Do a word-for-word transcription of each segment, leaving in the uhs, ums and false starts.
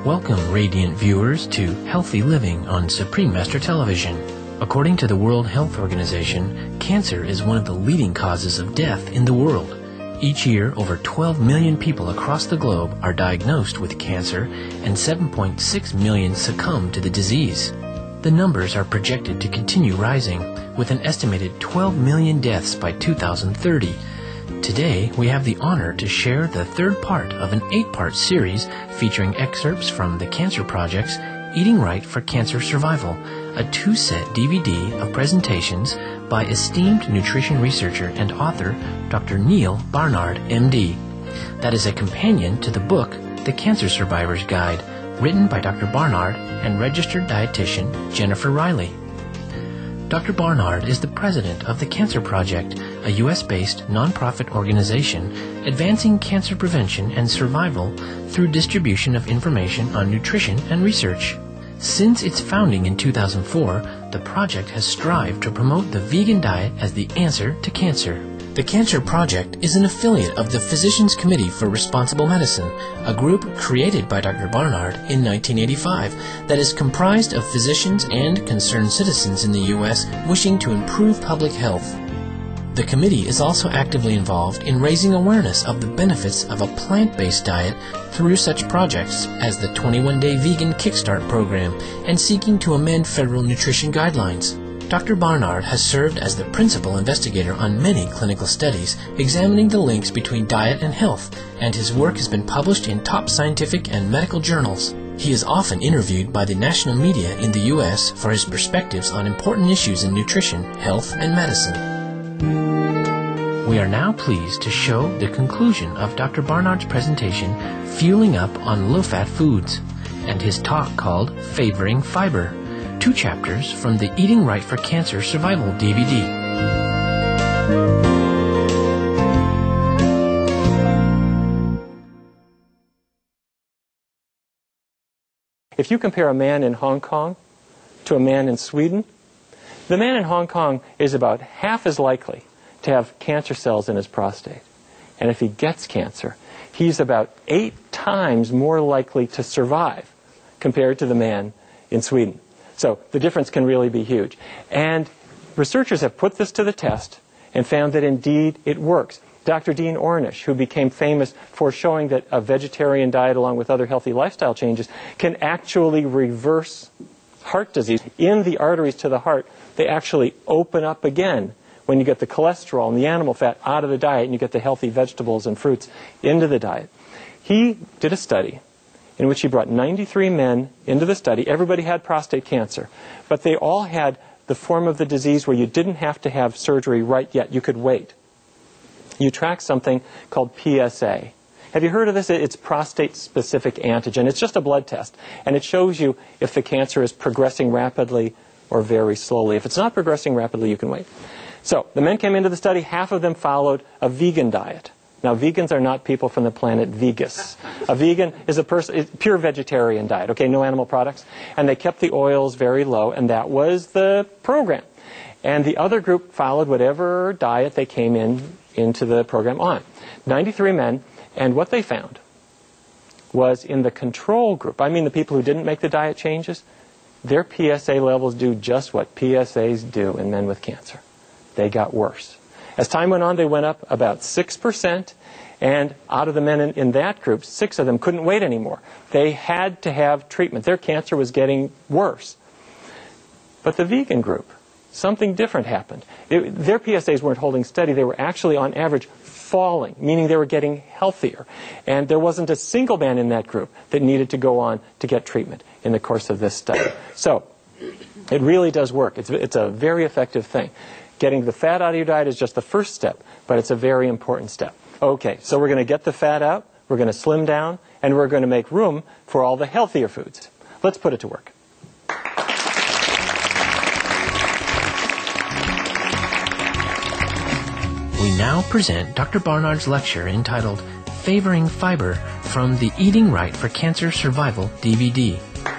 Welcome, radiant viewers, to Healthy Living on Supreme Master Television. According to the World Health Organization, cancer is one of the leading causes of death in the world. Each year, over twelve million people across the globe are diagnosed with cancer, and seven point six million succumb to the disease. The numbers are projected to continue rising, with an estimated twelve million deaths by two thousand thirty. Today, we have the honor to share the third part of an eight-part series featuring excerpts from the Cancer Project's Eating Right for Cancer Survival, a two-set D V D of presentations by esteemed nutrition researcher and author Doctor Neal Barnard, M D. That is a companion to the book The Cancer Survivor's Guide, written by Doctor Barnard and registered dietitian Jennifer Riley. Doctor Barnard is the president of the Cancer Project, a U S-based nonprofit organization advancing cancer prevention and survival through distribution of information on nutrition and research. Since its founding in two thousand four, the project has strived to promote the vegan diet as the answer to cancer. The Cancer Project is an affiliate of the Physicians Committee for Responsible Medicine, a group created by Doctor Barnard in nineteen eighty-five that is comprised of physicians and concerned citizens in the U S wishing to improve public health. The committee is also actively involved in raising awareness of the benefits of a plant-based diet through such projects as the twenty-one day Vegan Kickstart program and seeking to amend federal nutrition guidelines. Doctor Barnard has served as the principal investigator on many clinical studies examining the links between diet and health, and his work has been published in top scientific and medical journals. He is often interviewed by the national media in the U S for his perspectives on important issues in nutrition, health, and medicine. We are now pleased to show the conclusion of Doctor Barnard's presentation, Fueling Up on Low-Fat Foods, and his talk called Favoring Fiber, two chapters from the Eating Right for Cancer Survival D V D. If you compare a man in Hong Kong to a man in Sweden, the man in Hong Kong is about half as likely to have cancer cells in his prostate. And if he gets cancer, he's about eight times more likely to survive compared to the man in Sweden. So the difference can really be huge. And researchers have put this to the test and found that indeed it works. Doctor Dean Ornish, who became famous for showing that a vegetarian diet along with other healthy lifestyle changes can actually reverse heart disease. In the arteries to the heart, they actually open up again when you get the cholesterol and the animal fat out of the diet and you get the healthy vegetables and fruits into the diet. He did a study in which he brought ninety-three men into the study. Everybody had prostate cancer, but they all had the form of the disease where you didn't have to have surgery right yet. You could wait. You track something called P S A. Have you heard of this? It's prostate-specific antigen. It's just a blood test, and it shows you if the cancer is progressing rapidly or very slowly. If it's not progressing rapidly, you can wait. So the men came into the study. Half of them followed a vegan diet. Now, vegans are not people from the planet Vegas. A vegan is a person, pure vegetarian diet, okay, no animal products. And they kept the oils very low, and that was the program. And the other group followed whatever diet they came in into the program on. ninety-three men, and what they found was in the control group, I mean the people who didn't make the diet changes, their P S A levels do just what P S As do in men with cancer. They got worse. As time went on, they went up about six percent, and out of the men in, in that group, six of them couldn't wait anymore. They had to have treatment. Their cancer was getting worse. But the vegan group, something different happened. It, their P S As weren't holding steady. They were actually, on average, falling, meaning they were getting healthier. And there wasn't a single man in that group that needed to go on to get treatment in the course of this study. So it really does work. It's, it's a very effective thing. Getting the fat out of your diet is just the first step, but it's a very important step. Okay, so we're going to get the fat out, we're going to slim down, and we're going to make room for all the healthier foods. Let's put it to work. We now present Doctor Barnard's lecture entitled Favoring Fiber from the Eating Right for Cancer Survival D V D.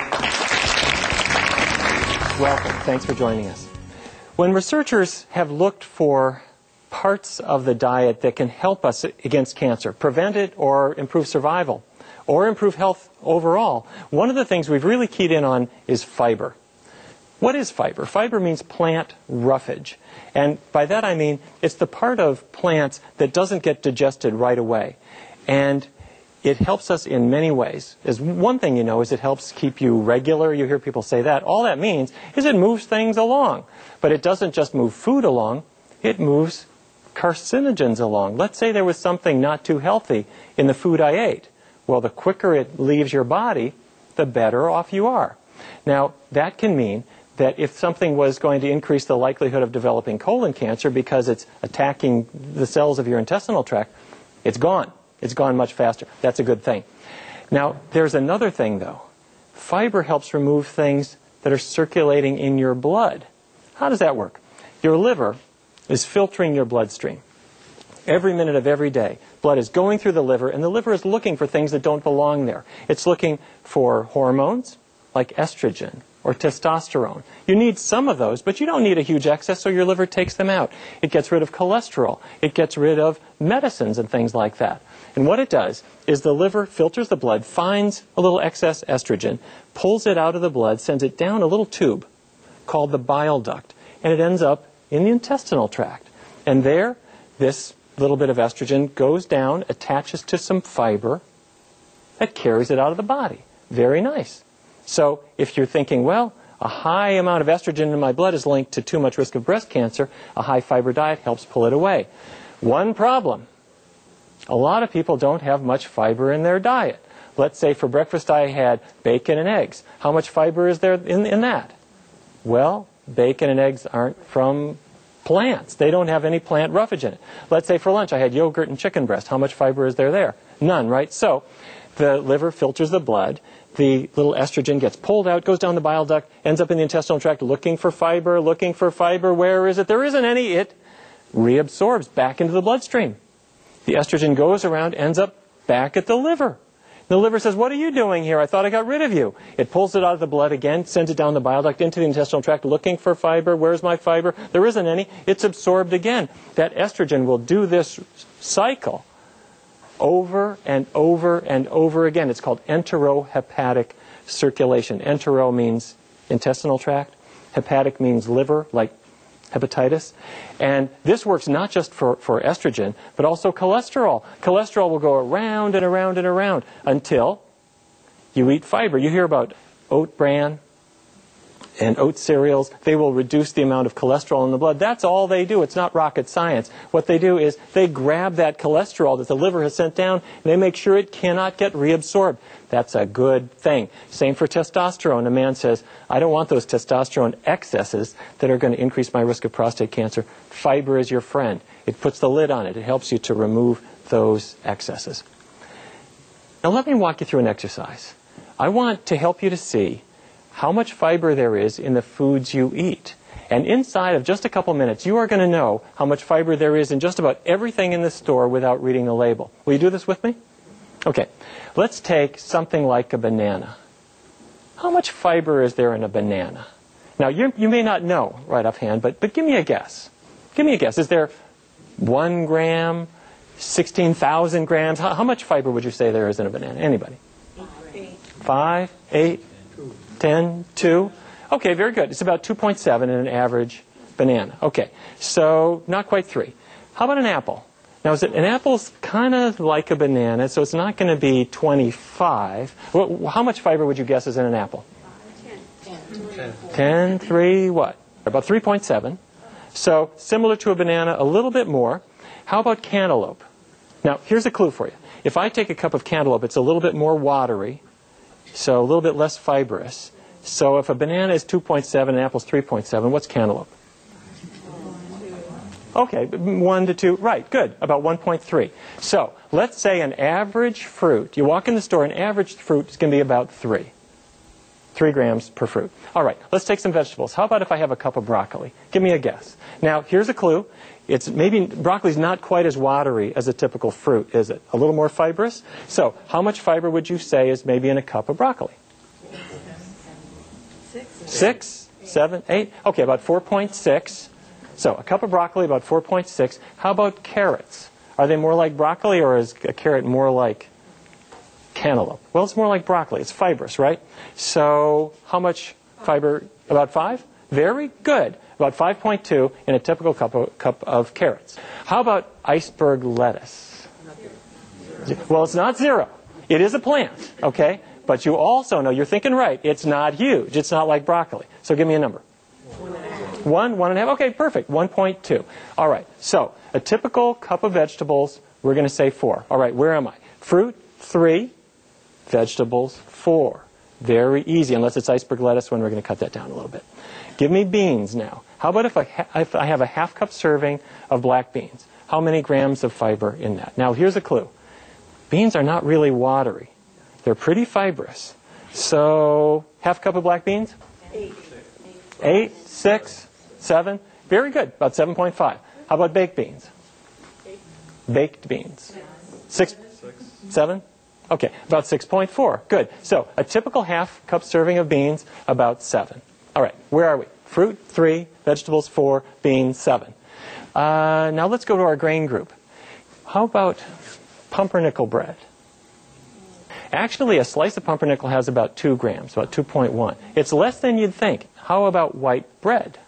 Welcome. Thanks for joining us. When researchers have looked for parts of the diet that can help us against cancer, prevent it or improve survival, or improve health overall, one of the things we've really keyed in on is fiber. What is fiber? Fiber means plant roughage. And by that I mean it's the part of plants that doesn't get digested right away. And it helps us in many ways. As one thing you know is it helps keep you regular. You hear people say that. All that means is it moves things along. But it doesn't just move food along. It moves carcinogens along. Let's say there was something not too healthy in the food I ate. Well, the quicker it leaves your body, the better off you are. Now, that can mean that if something was going to increase the likelihood of developing colon cancer because it's attacking the cells of your intestinal tract, it's gone. It's gone much faster. That's a good thing. Now, there's another thing, though. Fiber helps remove things that are circulating in your blood. How does that work? Your liver is filtering your bloodstream. Every minute of every day, blood is going through the liver, and the liver is looking for things that don't belong there. It's looking for hormones like estrogen or testosterone. You need some of those, but you don't need a huge excess, so your liver takes them out. It gets rid of cholesterol. It gets rid of medicines and things like that. And what it does is the liver filters the blood, finds a little excess estrogen, pulls it out of the blood, sends it down a little tube called the bile duct, and it ends up in the intestinal tract. And there, this little bit of estrogen goes down, attaches to some fiber that carries it out of the body. Very nice. So if you're thinking, well, a high amount of estrogen in my blood is linked to too much risk of breast cancer, a high fiber diet helps pull it away. One problem. A lot of people don't have much fiber in their diet. Let's say for breakfast I had bacon and eggs. How much fiber is there in, in that? Well, bacon and eggs aren't from plants. They don't have any plant roughage in it. Let's say for lunch I had yogurt and chicken breast. How much fiber is there there? None, right? So the liver filters the blood. The little estrogen gets pulled out, goes down the bile duct, ends up in the intestinal tract looking for fiber, looking for fiber. Where is it? There isn't any. It reabsorbs back into the bloodstream. The estrogen goes around, ends up back at the liver. The liver says, what are you doing here? I thought I got rid of you. It pulls it out of the blood again, sends it down the bile duct into the intestinal tract looking for fiber. Where's my fiber? There isn't any. It's absorbed again. That estrogen will do this cycle over and over and over again. It's called enterohepatic circulation. Entero means intestinal tract. Hepatic means liver, like hepatitis. And this works not just for, for estrogen, but also cholesterol. Cholesterol will go around and around and around until you eat fiber. You hear about oat bran and oat cereals. They will reduce the amount of cholesterol in the blood. That's all they do. It's not rocket science. What they do is they grab that cholesterol that the liver has sent down, and they make sure it cannot get reabsorbed. That's a good thing. Same for testosterone. A man says, I don't want those testosterone excesses that are going to increase my risk of prostate cancer. Fiber is your friend. It puts the lid on it. It helps you to remove those excesses. Now let me walk you through an exercise. I want to help you to see how much fiber there is in the foods you eat. And inside of just a couple minutes, you are going to know how much fiber there is in just about everything in the store without reading the label. Will you do this with me? Okay. Let's take something like a banana. How much fiber is there in a banana? Now, you you may not know right offhand, but, but give me a guess. Give me a guess. Is there one gram, sixteen thousand grams? How, how much fiber would you say there is in a banana? Anybody? Eight. Five, eight, ten, two. Okay, very good. It's about two point seven in an average banana. Okay, so not quite three. How about an apple? Now, is it, an apple's kind of like a banana, so it's not going to be twenty-five. What, how much fiber would you guess is in an apple? ten. ten, three, what? About three point seven. So similar to a banana, a little bit more. How about cantaloupe? Now, here's a clue for you. If I take a cup of cantaloupe, it's a little bit more watery, so a little bit less fibrous. So if a banana is two point seven and an apple is three point seven, what's cantaloupe? Okay, one to two. Right, good. About one point three. So let's say an average fruit. You walk in the store, an average fruit is going to be about three. Three grams per fruit. All right, let's take some vegetables. How about if I have a cup of broccoli? Give me a guess. Now, here's a clue. It's maybe broccoli's not quite as watery as a typical fruit, is it? A little more fibrous? So how much fiber would you say is maybe in a cup of broccoli? Six. Six, seven, eight. Okay, about four point six. So a cup of broccoli, about four point six. How about carrots? Are they more like broccoli, or is a carrot more like Cantaloupe. Well, it's more like broccoli. It's fibrous, right? So how much fiber? About five? Very good. About five point two in a typical cup of, cup of carrots. How about iceberg lettuce? Well, it's not zero. It is a plant, okay? But you also know, you're thinking right, it's not huge. It's not like broccoli. So give me a number. One and a half. One, one and a half. Okay, perfect. one point two. All right. So a typical cup of vegetables, we're going to say four. All right, where am I? Fruit, three. Vegetables, four. Very easy, unless it's iceberg lettuce, when we're going to cut that down a little bit. Give me beans now. How about if I, ha if I have a half cup serving of black beans? How many grams of fiber in that? Now, here's a clue. Beans are not really watery. They're pretty fibrous. So, half cup of black beans? Eight. Eight, six, seven. Very good, about seven point five. How about baked beans? Eight. Baked beans. Six, seven? Okay, about six point four. Good. So, a typical half cup serving of beans, about seven. All right, where are we? Fruit, three. Vegetables, four. Beans, seven. Uh, now let's go to our grain group. How about pumpernickel bread? Actually, a slice of pumpernickel has about two grams, about two point one. It's less than you'd think. How about white bread?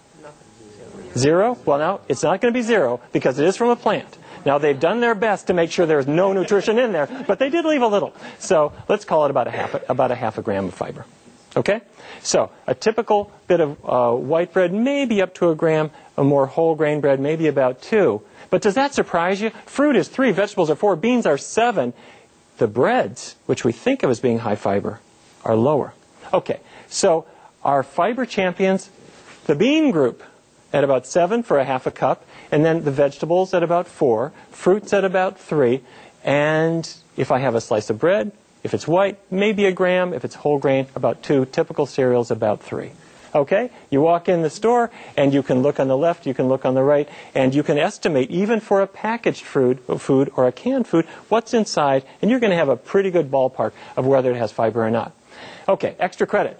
Zero? Well, now, it's not going to be zero because it is from a plant. Now, they've done their best to make sure there's no nutrition in there, but they did leave a little. So let's call it about a half, about a half a gram of fiber. Okay? So a typical bit of uh, white bread, maybe up to a gram. A more whole grain bread, maybe about two. But does that surprise you? Fruit is three, vegetables are four, beans are seven. The breads, which we think of as being high fiber, are lower. Okay, so our fiber champions, the bean group at about seven for a half a cup, and then the vegetables at about four, fruits at about three, and if I have a slice of bread, if it's white, maybe a gram. If it's whole grain, about two. Typical cereals, about three. Okay? You walk in the store, and you can look on the left, you can look on the right, and you can estimate, even for a packaged food, food or a canned food, what's inside, and you're going to have a pretty good ballpark of whether it has fiber or not. Okay, extra credit.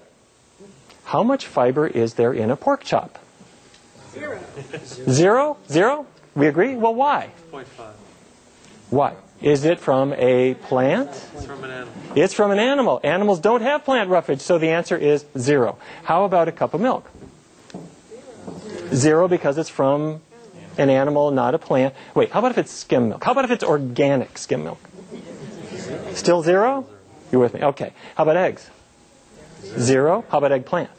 How much fiber is there in a pork chop? Zero. Zero? Zero? We agree? Well, why? zero point five. Why? Is it from a plant? It's from an animal. It's from an animal. Animals don't have plant roughage, so the answer is zero. How about a cup of milk? Zero because it's from an animal, not a plant. Wait, how about if it's skim milk? How about if it's organic skim milk? Still zero? You with me? Okay. How about eggs? Zero. How about eggplant?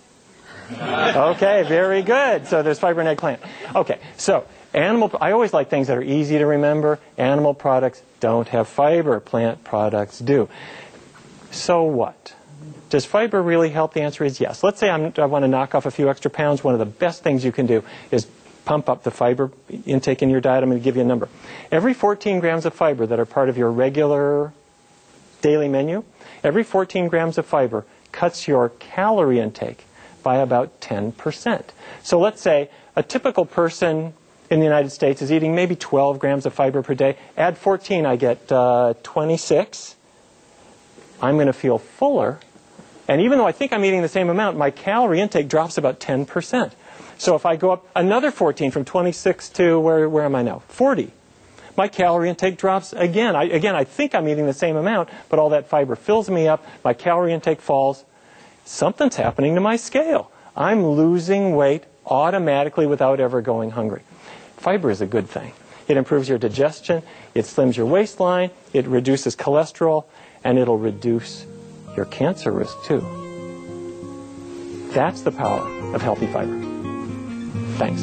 Okay, very good. So there's fiber in eggplant. Okay, so animal, I always like things that are easy to remember. Animal products don't have fiber. Plant products do. So what? Does fiber really help? The answer is yes. Let's say I'm, I want to knock off a few extra pounds. One of the best things you can do is pump up the fiber intake in your diet. I'm going to give you a number. Every fourteen grams of fiber that are part of your regular daily menu, every fourteen grams of fiber cuts your calorie intake by about ten percent. So let's say a typical person in the United States is eating maybe twelve grams of fiber per day. Add fourteen, I get uh, twenty-six. I'm going to feel fuller. And even though I think I'm eating the same amount, my calorie intake drops about ten percent. So if I go up another fourteen from twenty-six to, where, where am I now? forty. My calorie intake drops again. I, again, I think I'm eating the same amount, but all that fiber fills me up. My calorie intake falls. Something's happening to my scale. I'm losing weight automatically without ever going hungry. Fiber is a good thing. It improves your digestion, it slims your waistline, it reduces cholesterol, and it'll reduce your cancer risk too. That's the power of healthy fiber. Thanks.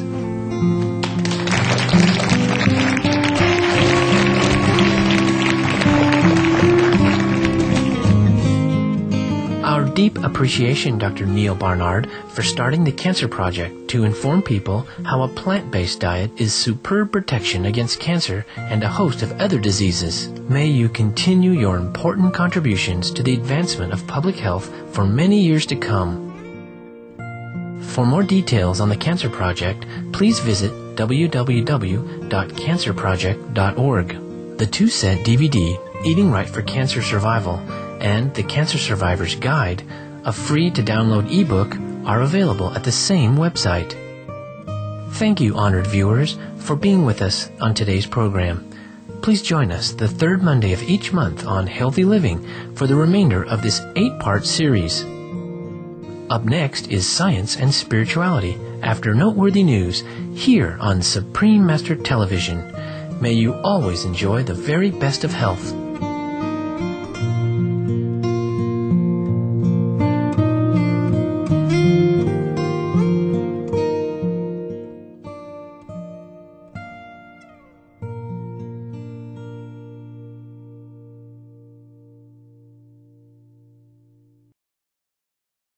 Our deep appreciation, Doctor Neal Barnard, for starting the Cancer Project to inform people how a plant-based diet is superb protection against cancer and a host of other diseases. May you continue your important contributions to the advancement of public health for many years to come. For more details on the Cancer Project, please visit w w w dot cancer project dot org. The two-set D V D, Eating Right for Cancer Survival, and The Cancer Survivor's Guide, a free-to-download ebook, are available at the same website. Thank you, honored viewers, for being with us on today's program. Please join us the third Monday of each month on Healthy Living for the remainder of this eight-part series. Up next is Science and Spirituality after noteworthy news here on Supreme Master Television. May you always enjoy the very best of health.